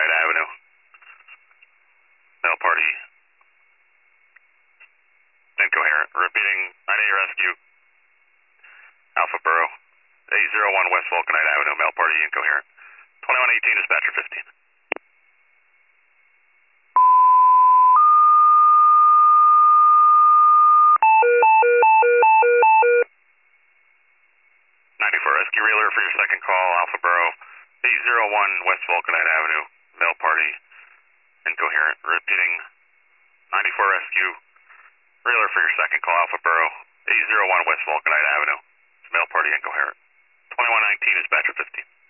Vulcanite Avenue. Male party. Incoherent. Repeating, 9A rescue. Alpha Borough. 801 West Vulcanite Avenue. Male party incoherent. 2118 dispatcher 15. 94 rescue reeler for your second call, Alpha Borough. 801 West Vulcanite Avenue. Male party incoherent. Repeating, 94 rescue reeler for your second call, Alpha Borough. 801 West Vulcanite Avenue. Male party incoherent. 2119 dispatcher 15.